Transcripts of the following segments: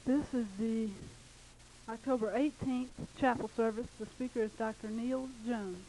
This is the October 18th chapel service. The speaker is Dr. Neil Jones.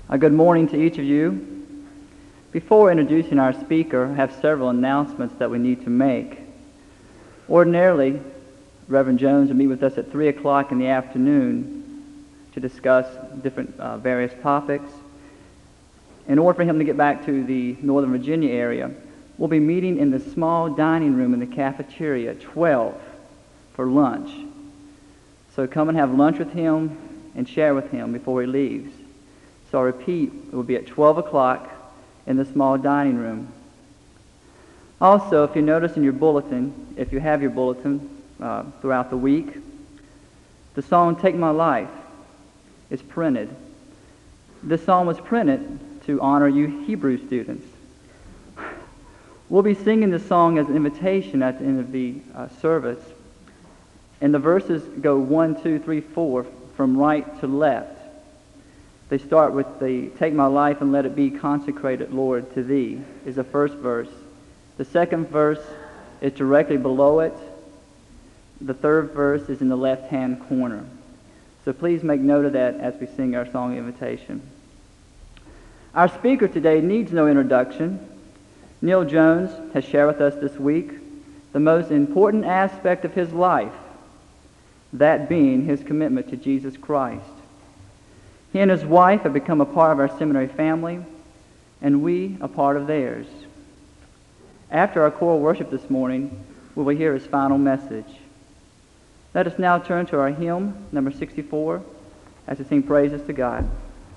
Good morning to each of you. Before introducing our speaker, I have several announcements that we need to make. Ordinarily, Reverend Jones will meet with us at 3 o'clock in the afternoon to discuss different various topics. In order for him to get back to the Northern Virginia area, we'll be meeting in the small dining room in the cafeteria at 12 for lunch. So come and have lunch with him and share with him before he leaves. So I repeat, it will be at 12 o'clock in the small dining room. Also, if you notice in your bulletin, if you have your bulletin throughout the week, the song Take My Life is printed. This song was printed to honor you Hebrew students. We'll be singing the song as an invitation at the end of the service. And the verses go 1, 2, 3, 4 from right to left. They start with the Take My Life and Let It Be Consecrated, Lord, to Thee is the first verse. The second verse is directly below it. The third verse is in the left-hand corner. So please make note of that as we sing our song invitation. Our speaker today needs no introduction. Neil Jones has shared with us this week the most important aspect of his life, that being his commitment to Jesus Christ. He and his wife have become a part of our seminary family, and we a part of theirs. After our choral worship this morning, we will hear his final message. Let us now turn to our hymn, number 64, as we sing praises to God.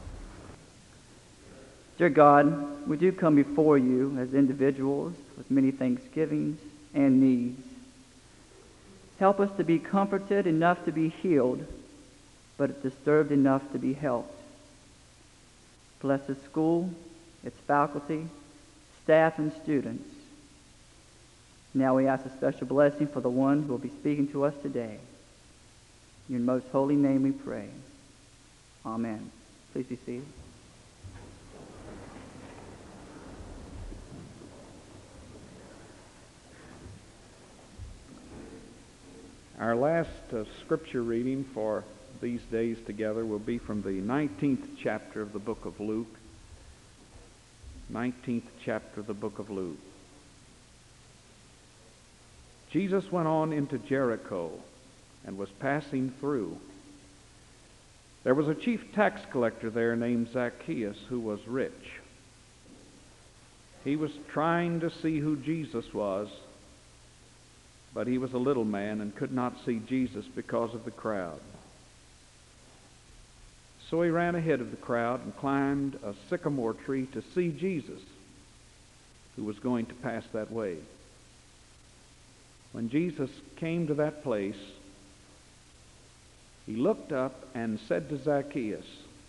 Dear God, we do come before you as individuals with many thanksgivings and needs. Help us to be comforted enough to be healed, but disturbed enough to be helped. Bless the school, its faculty, staff, and students. Now we ask a special blessing for the one who will be speaking to us today. In your most holy name we pray. Amen. Please be seated. Our last scripture reading for these days together will be from the 19th chapter of the book of Luke. 19th chapter of the book of Luke. Jesus went on into Jericho and was passing through. There was a chief tax collector there named Zacchaeus who was rich. He was trying to see who Jesus was, but he was a little man and could not see Jesus because of the crowd. So he ran ahead of the crowd and climbed a sycamore tree to see Jesus, who was going to pass that way. When Jesus came to that place, he looked up and said to Zacchaeus,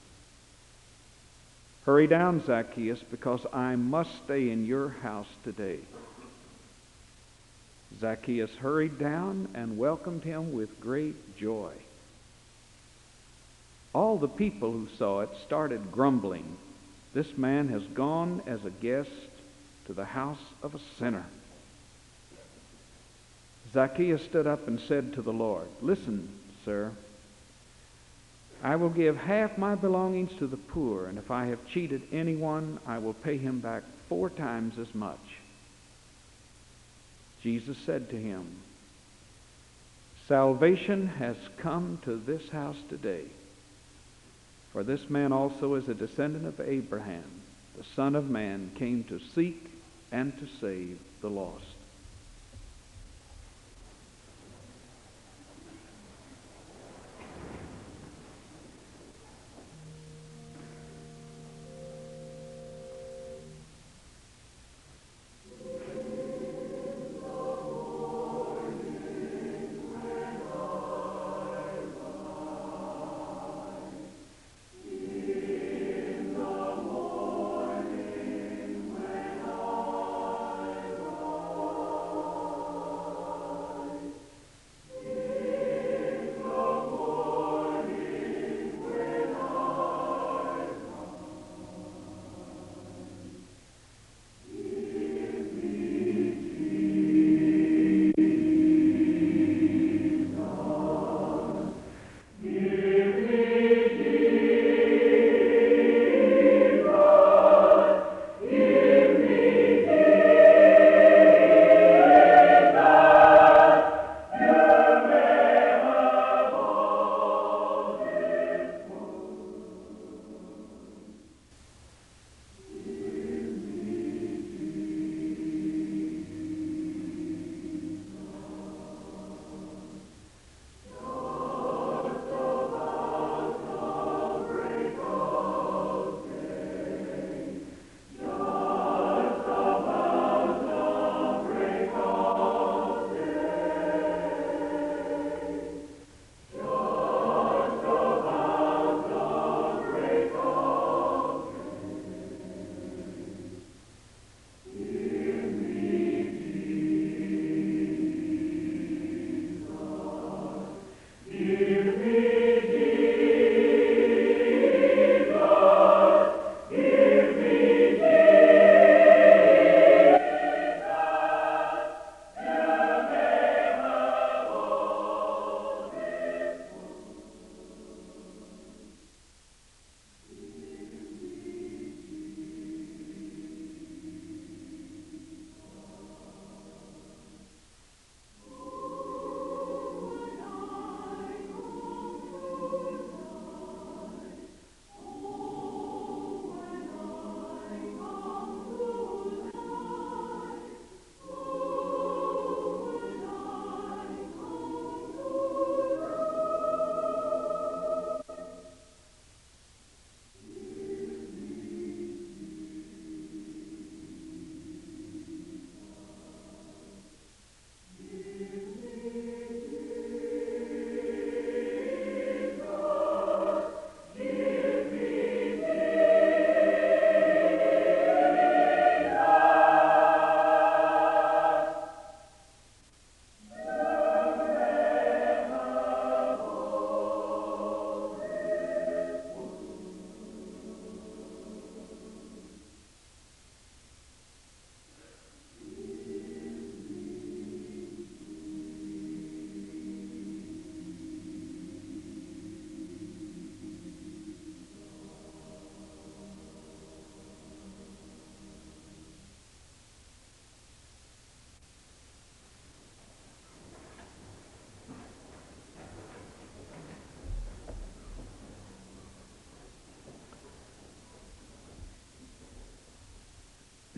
"Hurry down, Zacchaeus, because I must stay in your house today." Zacchaeus hurried down and welcomed him with great joy. All the people who saw it started grumbling, "This man has gone as a guest to the house of a sinner." Zacchaeus stood up and said to the Lord, "Listen, sir, I will give half my belongings to the poor, and if I have cheated anyone, I will pay him back 4 times as much." Jesus said to him, "Salvation has come to this house today, for this man also is a descendant of Abraham. The Son of Man came to seek and to save the lost."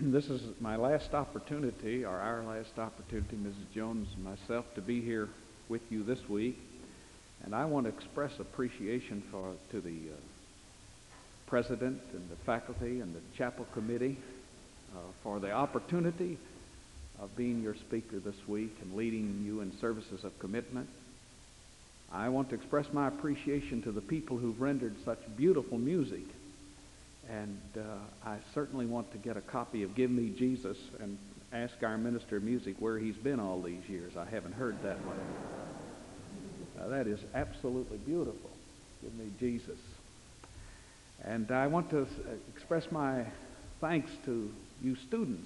This is my last opportunity, or our last opportunity, Mrs. Jones and myself, to be here with you this week. And I want to express appreciation to the president and the faculty and the chapel committee for the opportunity of being your speaker this week and leading you in services of commitment. I want to express my appreciation to the people who've rendered such beautiful music. And I certainly want to get a copy of Give Me Jesus and ask our minister of music where he's been all these years. I haven't heard that one. That is absolutely beautiful. Give Me Jesus. And I want to express my thanks to you students.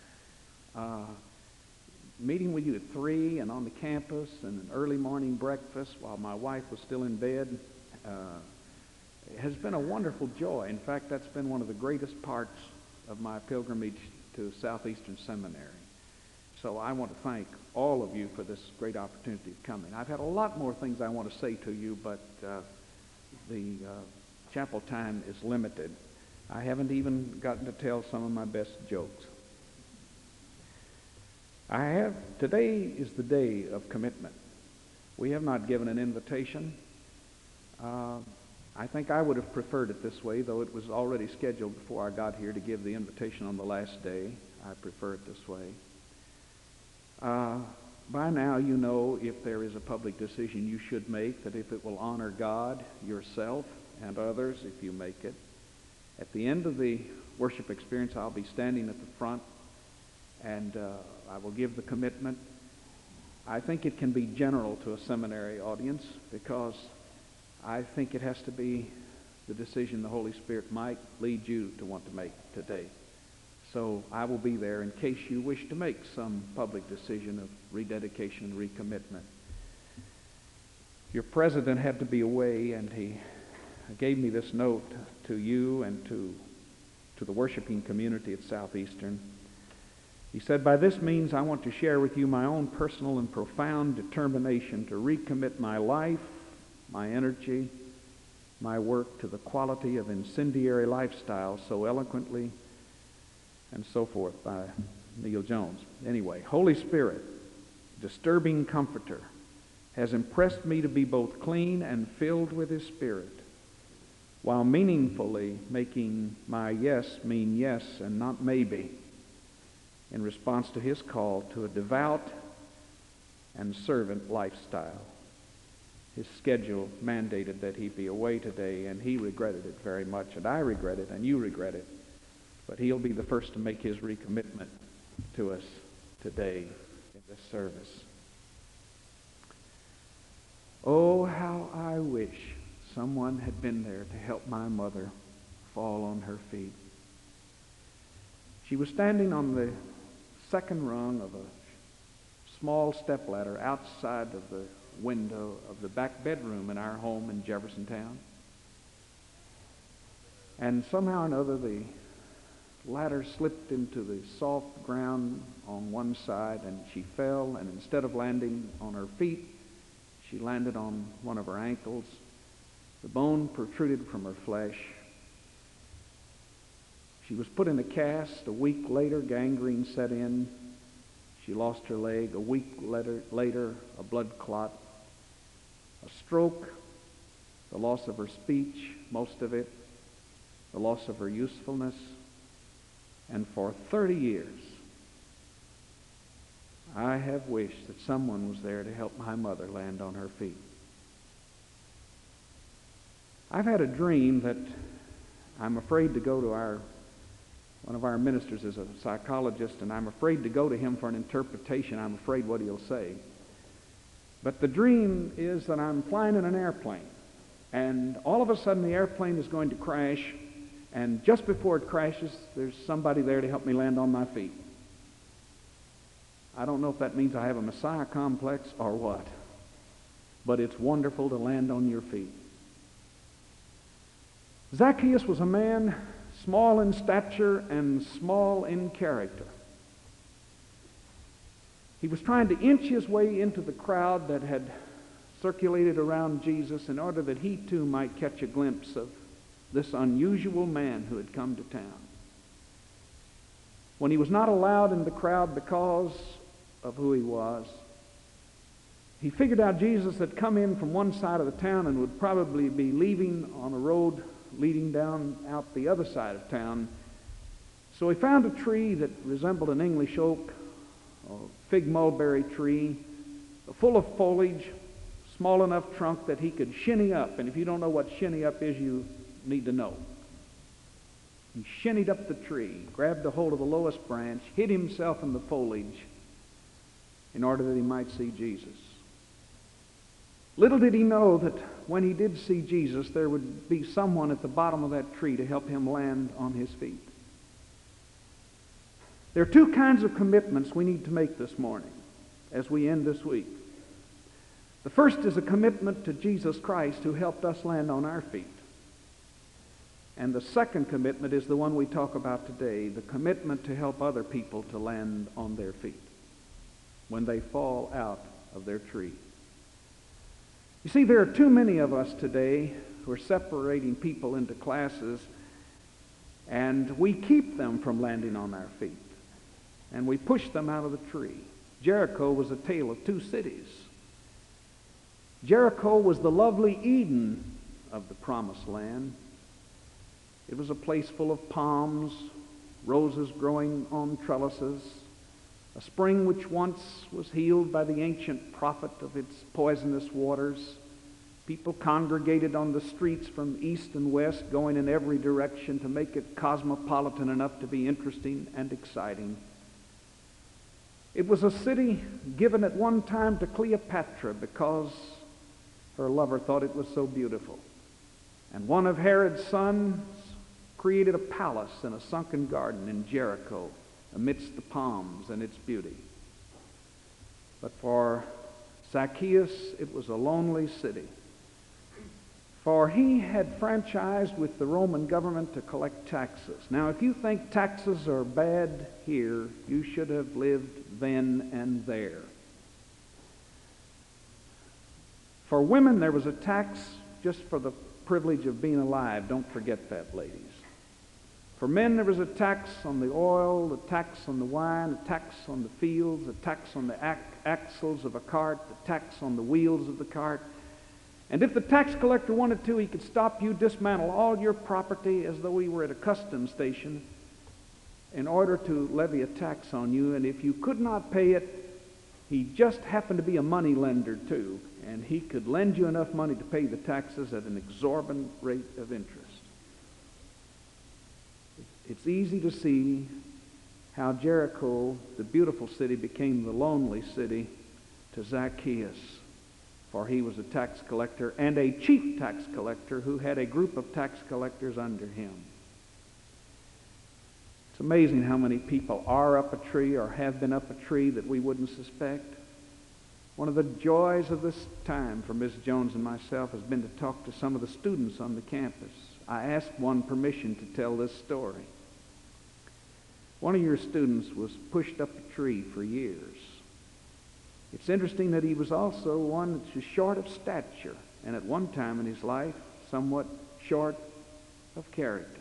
Meeting with you at 3 and on the campus and an early morning breakfast while my wife was still in bed has been a wonderful joy. In fact, that's been one of the greatest parts of my pilgrimage to Southeastern Seminary. So I want to thank all of you for this great opportunity of coming. I've had a lot more things I want to say to you, but the chapel time is limited. I haven't even gotten to tell some of my best jokes. Today is the day of commitment. We have not given an invitation. I think I would have preferred it this way, though it was already scheduled before I got here to give the invitation on the last day. I prefer it this way. By now, you know if there is a public decision you should make, that if it will honor God, yourself, and others, if you make it. At the end of the worship experience, I'll be standing at the front, and I will give the commitment. I think it can be general to a seminary audience because I think it has to be the decision the Holy Spirit might lead you to want to make today. So I will be there in case you wish to make some public decision of rededication and recommitment. Your president had to be away, and he gave me this note to you and to the worshiping community at Southeastern. He said, "By this means I want to share with you my own personal and profound determination to recommit my life, my energy, my work to the quality of incendiary lifestyle so eloquently," and so forth, by Neil Jones. Anyway, Holy Spirit, disturbing comforter, has impressed me to be both clean and filled with His Spirit, while meaningfully making my yes mean yes and not maybe, in response to His call to a devout and servant lifestyle. His schedule mandated that he be away today, and he regretted it very much, and I regret it, and you regret it. But he'll be the first to make his recommitment to us today in this service. Oh, how I wish someone had been there to help my mother fall on her feet. She was standing on the second rung of a small stepladder outside of the window of the back bedroom in our home in Jeffersontown. And somehow or another, the ladder slipped into the soft ground on one side, and she fell, and instead of landing on her feet, she landed on one of her ankles. The bone protruded from her flesh. She was put in a cast. A week later, gangrene set in. She lost her leg. A week later, a blood clot, a stroke, the loss of her speech, most of it, the loss of her usefulness. And for 30 years, I have wished that someone was there to help my mother land on her feet. I've had a dream that I'm afraid to go to one of our ministers is a psychologist, and I'm afraid to go to him for an interpretation. I'm afraid what he'll say. But the dream is that I'm flying in an airplane, and all of a sudden the airplane is going to crash, and just before it crashes, there's somebody there to help me land on my feet. I don't know if that means I have a Messiah complex or what, but it's wonderful to land on your feet. Zacchaeus was a man small in stature and small in character. He was trying to inch his way into the crowd that had circulated around Jesus in order that he too might catch a glimpse of this unusual man who had come to town. when he was not allowed in the crowd because of who he was, he figured out Jesus had come in from one side of the town and would probably be leaving on a road leading down out the other side of town. So he found a tree that resembled an English oak, a fig mulberry tree, full of foliage, small enough trunk that he could shinny up. And if you don't know what shinny up is, you need to know. He shinnied up the tree, grabbed a hold of the lowest branch, hid himself in the foliage in order that he might see Jesus. Little did he know that when he did see Jesus, there would be someone at the bottom of that tree to help him land on his feet. There are two kinds of commitments we need to make this morning as we end this week. The first is a commitment to Jesus Christ who helped us land on our feet. And the second commitment is the one we talk about today, the commitment to help other people to land on their feet when they fall out of their tree. You see, there are too many of us today who are separating people into classes, and we keep them from landing on our feet, and we push them out of the tree. Jericho was a tale of two cities. Jericho was the lovely Eden of the promised land. It was a place full of palms, roses growing on trellises, a spring which once was healed by the ancient prophet of its poisonous waters. People congregated on the streets from east and west, going in every direction to make it cosmopolitan enough to be interesting and exciting. It was a city given at one time to Cleopatra because her lover thought it was so beautiful. And one of Herod's sons created a palace in a sunken garden in Jericho amidst the palms and its beauty. But for Zacchaeus, it was a lonely city. For he had franchised with the Roman government to collect taxes. Now, if you think taxes are bad here, you should have lived then and there. For women, there was a tax just for the privilege of being alive. Don't forget that, ladies. For men, there was a tax on the oil, a tax on the wine, a tax on the fields, a tax on the axles of a cart, a tax on the wheels of the cart. And if the tax collector wanted to, he could stop you, dismantle all your property as though he were at a customs station in order to levy a tax on you. And if you could not pay it, he just happened to be a money lender too, and he could lend you enough money to pay the taxes at an exorbitant rate of interest. It's easy to see how Jericho, the beautiful city, became the lonely city to Zacchaeus, for he was a tax collector and a chief tax collector who had a group of tax collectors under him. It's amazing how many people are up a tree or have been up a tree that we wouldn't suspect. One of the joys of this time for Ms. Jones and myself has been to talk to some of the students on the campus. I asked one permission to tell this story. One of your students was pushed up a tree for years. It's interesting that he was also one that was short of stature, and at one time in his life, somewhat short of character.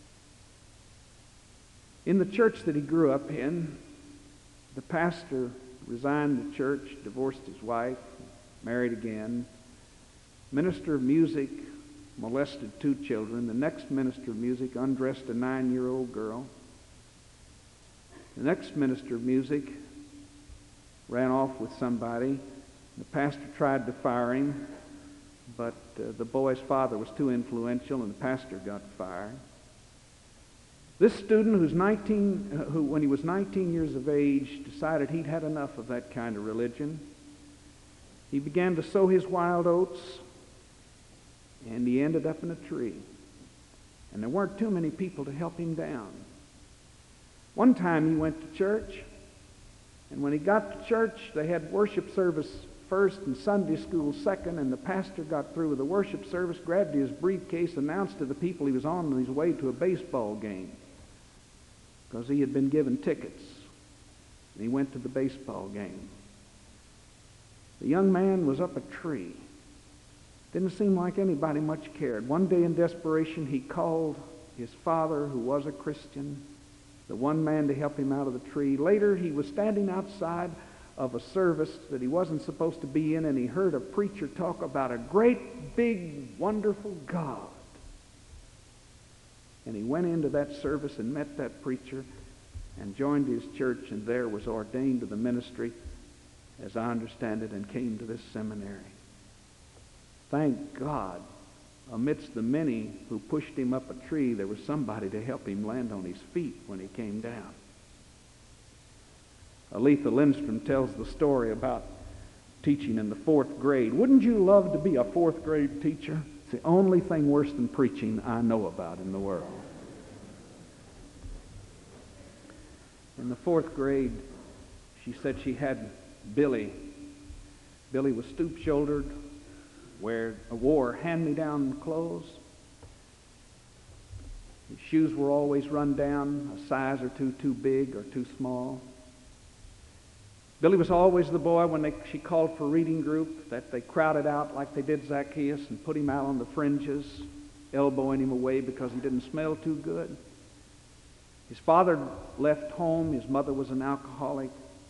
In the church that he grew up in, the pastor resigned the church, divorced his wife, married again. Minister of music molested 2 children. The next minister of music undressed a 9-year-old girl. The next minister of music ran off with somebody. The pastor tried to fire him, but the boy's father was too influential, and the pastor got fired. This student, who when he was 19 years of age, decided he'd had enough of that kind of religion. He began to sow his wild oats, and he ended up in a tree. And there weren't too many people to help him down. One time he went to church, and when he got to church, they had worship service first and Sunday school second, and the pastor got through with the worship service, grabbed his briefcase, announced to the people he was on his way to a baseball game because he had been given tickets. And he went to the baseball game. The young man was up a tree. Didn't seem like anybody much cared. One day in desperation, he called his father, who was a Christian, the one man to help him out of the tree. Later, he was standing outside of a service that he wasn't supposed to be in, and he heard a preacher talk about a great, big, wonderful God. And he went into that service and met that preacher and joined his church, and there was ordained to the ministry, as I understand it, and came to this seminary. Thank God, amidst the many who pushed him up a tree, there was somebody to help him land on his feet when he came down. Aletha Lindstrom tells the story about teaching in the 4th grade. Wouldn't you love to be a 4th grade teacher? It's the only thing worse than preaching I know about in the world. In the 4th grade, she said she had Billy. Billy was stoop-shouldered, wore hand-me-down clothes. His shoes were always run down, a size or two too big or too small. Billy was always the boy when she called for reading group that they crowded out like they did Zacchaeus and put him out on the fringes, elbowing him away because he didn't smell too good. His father left home. His mother was an alcoholic.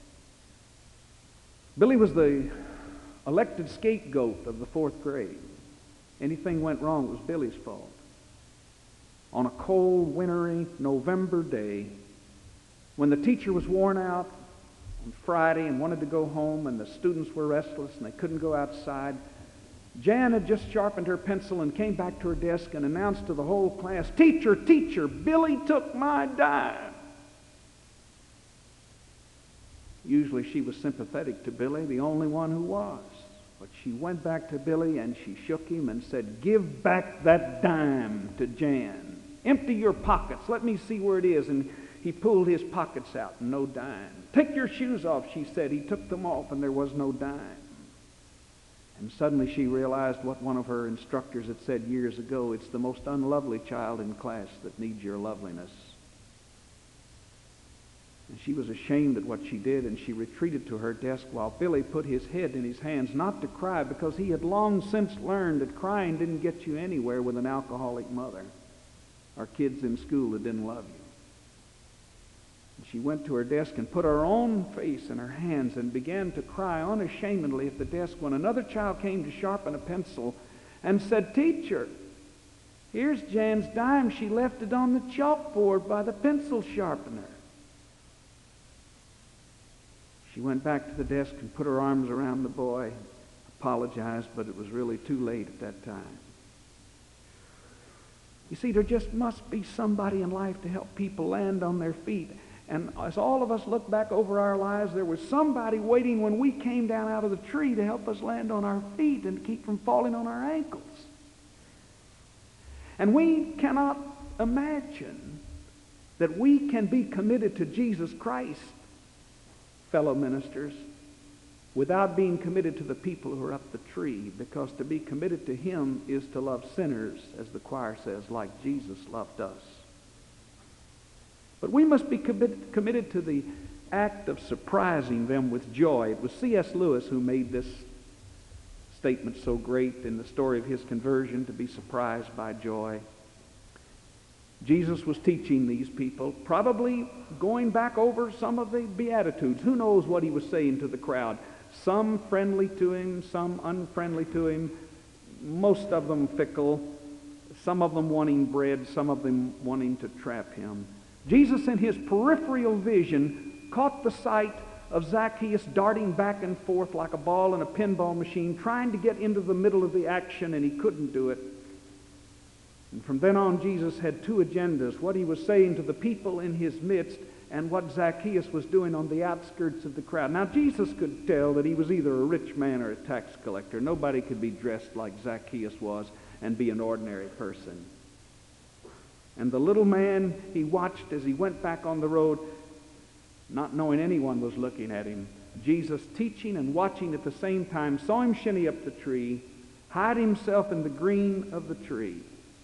Billy was the elected scapegoat of the 4th grade. Anything went wrong, it was Billy's fault. On a cold, wintry November day, when the teacher was worn out on Friday and wanted to go home, and the students were restless and they couldn't go outside, Jan had just sharpened her pencil and came back to her desk and announced to the whole class, "Teacher, teacher, Billy took my dime." Usually she was sympathetic to Billy, the only one who was. But she went back to Billy and she shook him and said, "Give back that dime to Jan. Empty your pockets. Let me see where it is." And he pulled his pockets out, and no dime. "Take your shoes off," she said. He took them off, and there was no dime. And suddenly she realized what one of her instructors had said years ago: it's the most unlovely child in class that needs your loveliness. And she was ashamed at what she did, and she retreated to her desk while Billy put his head in his hands, not to cry, because he had long since learned that crying didn't get you anywhere with an alcoholic mother or kids in school that didn't love you. And she went to her desk and put her own face in her hands and began to cry unashamedly at the desk when another child came to sharpen a pencil and said, "Teacher, here's Jan's dime. She left it on the chalkboard by the pencil sharpener." She went back to the desk and put her arms around the boy, apologized, but it was really too late at that time. You see, there just must be somebody in life to help people land on their feet. And as all of us look back over our lives, there was somebody waiting when we came down out of the tree to help us land on our feet and keep from falling on our ankles. And we cannot imagine that we can be committed to Jesus Christ, fellow ministers, without being committed to the people who are up the tree, because to be committed to Him is to love sinners, as the choir says, like Jesus loved us. But we must be committed to the act of surprising them with joy. It was C.S. Lewis who made this statement so great in the story of his conversion, to be surprised by joy. Jesus was teaching these people, probably going back over some of the Beatitudes. Who knows what he was saying to the crowd? Some friendly to him, some unfriendly to him, most of them fickle, some of them wanting bread, some of them wanting to trap him. Jesus, in his peripheral vision, caught the sight of Zacchaeus darting back and forth like a ball in a pinball machine, trying to get into the middle of the action, and he couldn't do it. And from then on, Jesus had two agendas: what he was saying to the people in his midst and what Zacchaeus was doing on the outskirts of the crowd. Now, Jesus could tell that he was either a rich man or a tax collector. Nobody could be dressed like Zacchaeus was and be an ordinary person. And the little man, he watched as he went back on the road, not knowing anyone was looking at him. Jesus, teaching and watching at the same time, saw him shinny up the tree, hide himself in the green of the tree.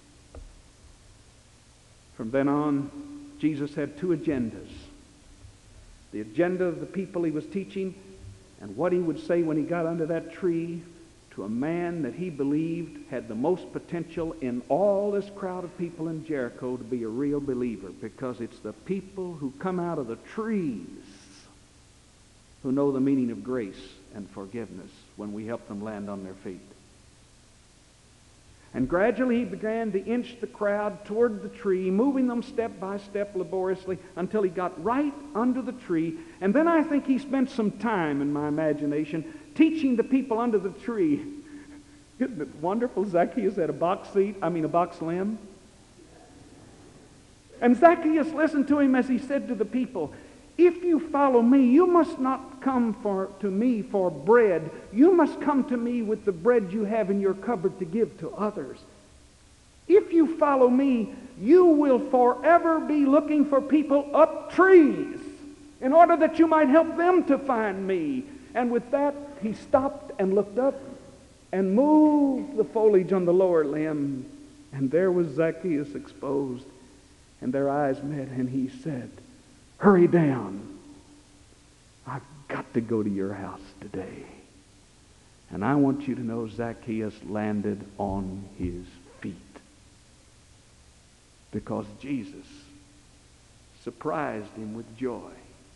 From then on, Jesus had two agendas: the agenda of the people he was teaching, and what he would say when he got under that tree to to a man that he believed had the most potential in all this crowd of people in Jericho to be a real believer, because it's the people who come out of the trees who know the meaning of grace and forgiveness when we help them land on their feet. And gradually he began to inch the crowd toward the tree, moving them step by step laboriously until he got right under the tree. And then I think he spent some time, in my imagination, teaching the people under the tree. Isn't it wonderful? Zacchaeus had a box limb. And Zacchaeus listened to him as he said to the people, "If you follow me, you must not come to me for bread. You must come to me with the bread you have in your cupboard to give to others. If you follow me, you will forever be looking for people up trees in order that you might help them to find me." And with that, he stopped and looked up and moved the foliage on the lower limb. And there was Zacchaeus exposed. And their eyes met, and he said, "Hurry down. I've got to go to your house today." And I want you to know Zacchaeus landed on his feet because Jesus surprised him with joy.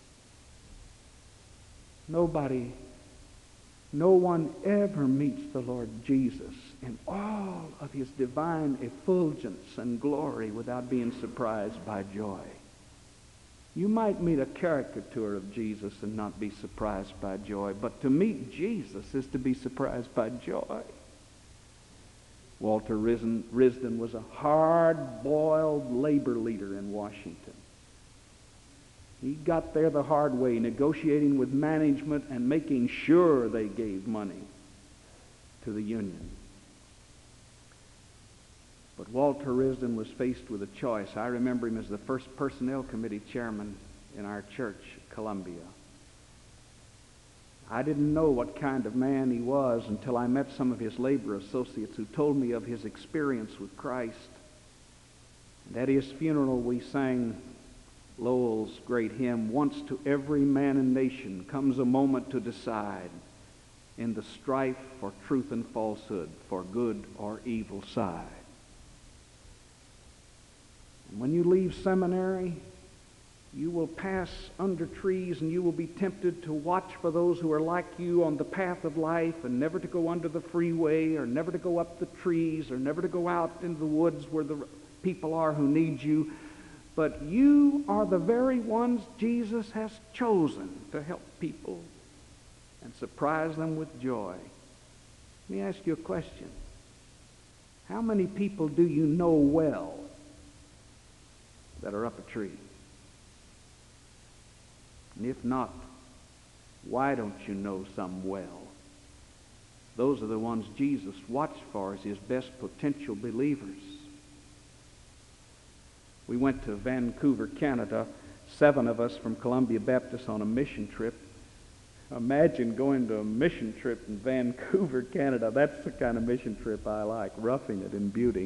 No one ever meets the Lord Jesus in all of his divine effulgence and glory without being surprised by joy. You might meet a caricature of Jesus and not be surprised by joy, but to meet Jesus is to be surprised by joy. Walter Risden was a hard-boiled labor leader in Washington. He got there the hard way, negotiating with management and making sure they gave money to the union. But Walter Risden was faced with a choice. I remember him as the first personnel committee chairman in our church, Columbia. I didn't know what kind of man he was until I met some of his labor associates who told me of his experience with Christ. And at his funeral we sang Lowell's great hymn, "Once to every man and nation comes a moment to decide in the strife for truth and falsehood, for good or evil side." And when you leave seminary, you will pass under trees and you will be tempted to watch for those who are like you on the path of life, and never to go under the freeway, or never to go up the trees, or never to go out into the woods where the people are who need you. But you are the very ones Jesus has chosen to help people and surprise them with joy. Let me ask you a question. How many people do you know well that are up a tree? And if not, why don't you know some well? Those are the ones Jesus watched for as his best potential believers. We went to Vancouver, Canada, 7 of us from Columbia Baptist on a mission trip. Imagine going to a mission trip in Vancouver, Canada. That's the kind of mission trip I like, roughing it in beauty.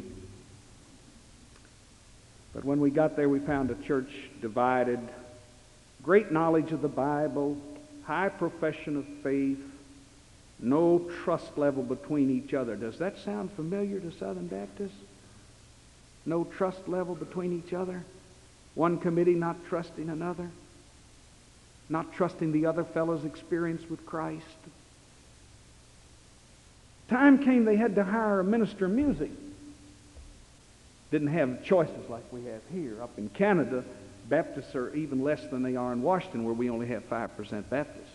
But when we got there, we found a church divided. Great knowledge of the Bible, high profession of faith, no trust level between each other. Does that sound familiar to Southern Baptists? No trust level between each other? One committee not trusting another? Not trusting the other fellow's experience with Christ? Time came they had to hire a minister of music. Didn't have choices like we have here. Up in Canada, Baptists are even less than they are in Washington, where we only have 5% Baptists.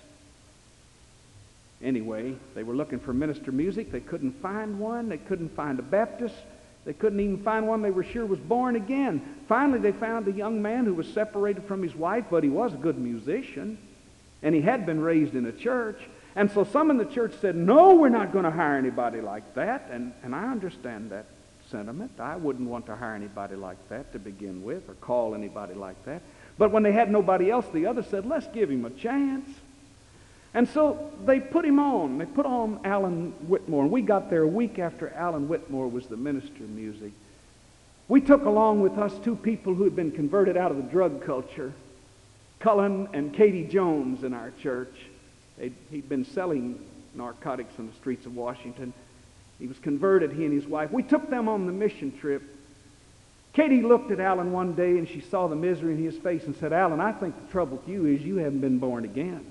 Anyway, they were looking for minister of music. They couldn't find one. They couldn't find a Baptist. They couldn't even find one they were sure was born again. Finally, they found a young man who was separated from his wife, but he was a good musician, and he had been raised in a church. And so some in the church said, "No, we're not going to hire anybody like that." And I understand that sentiment. I wouldn't want to hire anybody like that to begin with, or call anybody like that. But when they had nobody else, the others said, "Let's give him a chance." And so they put him on. They put on Alan Whitmore. And we got there a week after Alan Whitmore was the minister of music. We took along with us 2 people who had been converted out of the drug culture, Cullen and Katie Jones, in our church. He'd been selling narcotics on the streets of Washington. He was converted, he and his wife. We took them on the mission trip. Katie looked at Alan one day and she saw the misery in his face and said, "Alan, I think the trouble with you is you haven't been born again."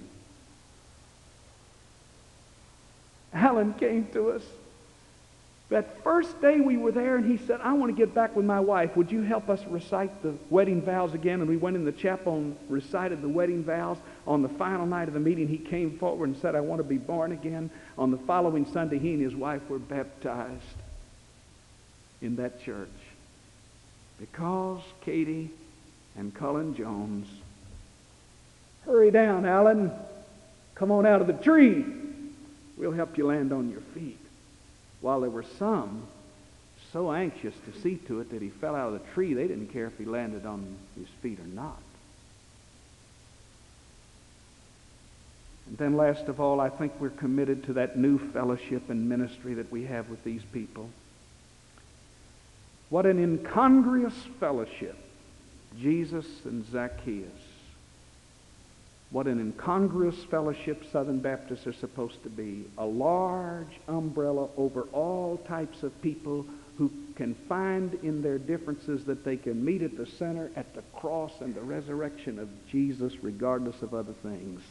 Alan came to us that first day we were there and he said, "I want to get back with my wife. Would you help us recite the wedding vows again?" And we went in the chapel and recited the wedding vows. On the final night of the meeting, he came forward and said, "I want to be born again." On the following Sunday, he and his wife were baptized in that church because Katie and Cullen Jones, "Hurry down, Alan. Come on out of the tree. We'll help you land on your feet." While there were some so anxious to see to it that he fell out of the tree, they didn't care if he landed on his feet or not. And then last of all, I think we're committed to that new fellowship and ministry that we have with these people. What an incongruous fellowship, Jesus and Zacchaeus. What an incongruous fellowship Southern Baptists are supposed to be. A large umbrella over all types of people who can find in their differences that they can meet at the center, at the cross and the resurrection of Jesus, regardless of other things.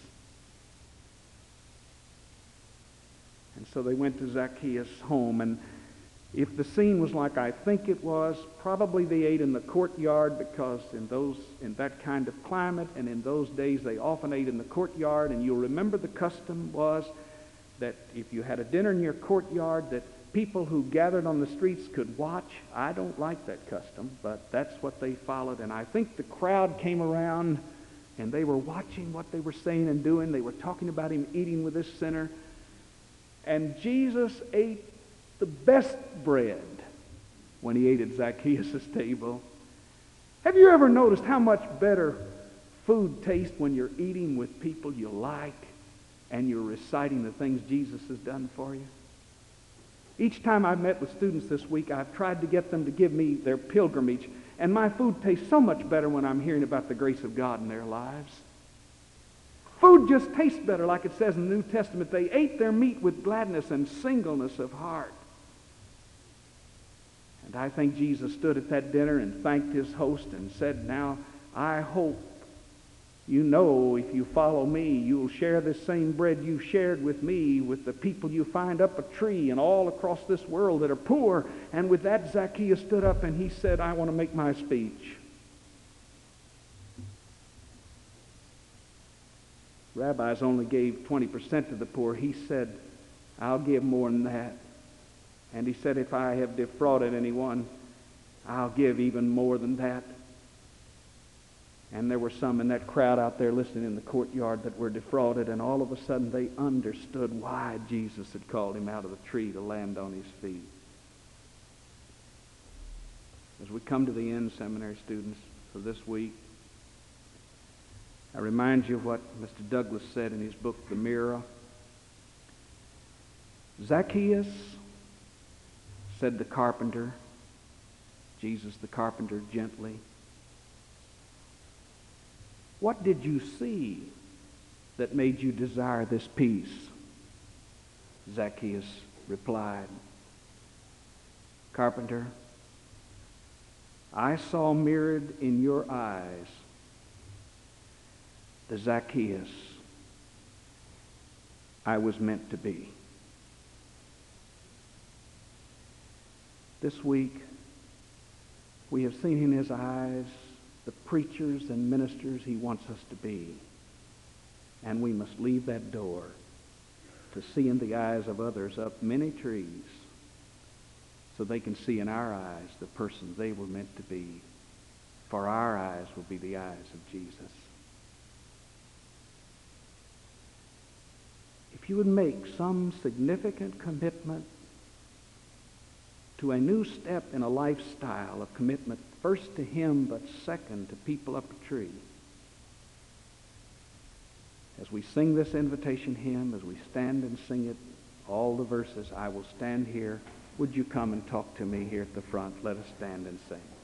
And so they went to Zacchaeus' home, and if the scene was like I think it was, probably they ate in the courtyard, because in that kind of climate and in those days they often ate in the courtyard. And you'll remember the custom was that if you had a dinner in your courtyard, that people who gathered on the streets could watch. I don't like that custom, but that's what they followed. And I think the crowd came around and they were watching what they were saying and doing. They were talking about him eating with this sinner. And Jesus ate the best bread when he ate at Zacchaeus' table. Have you ever noticed how much better food tastes when you're eating with people you like and you're reciting the things Jesus has done for you? Each time I've met with students this week, I've tried to get them to give me their pilgrimage, and my food tastes so much better when I'm hearing about the grace of God in their lives. Food just tastes better, like it says in the New Testament. They ate their meat with gladness and singleness of heart. And I think Jesus stood at that dinner and thanked his host and said, "Now, I hope you know if you follow me, you'll share this same bread you shared with me with the people you find up a tree and all across this world that are poor." And with that, Zacchaeus stood up and he said, "I want to make my speech." Rabbis only gave 20% to the poor. He said, "I'll give more than that." And he said, "If I have defrauded anyone, I'll give even more than that." And there were some in that crowd out there listening in the courtyard that were defrauded, and all of a sudden they understood why Jesus had called him out of the tree to land on his feet. As we come to the end, seminary students, for this week, I remind you of what Mr. Douglas said in his book, The Mirror. "Zacchaeus," said the carpenter, Jesus the carpenter gently, "what did you see that made you desire this peace?" Zacchaeus replied, "Carpenter, I saw mirrored in your eyes the Zacchaeus I was meant to be." This week, we have seen in his eyes the preachers and ministers he wants us to be. And we must leave that door to see in the eyes of others up many trees so they can see in our eyes the person they were meant to be. For our eyes will be the eyes of Jesus. If you would make some significant commitment to a new step in a lifestyle of commitment, first to him, but second to people up a tree. As we sing this invitation hymn, as we stand and sing it, all the verses, "I will stand here. Would you come and talk to me here at the front?" Let us stand and sing.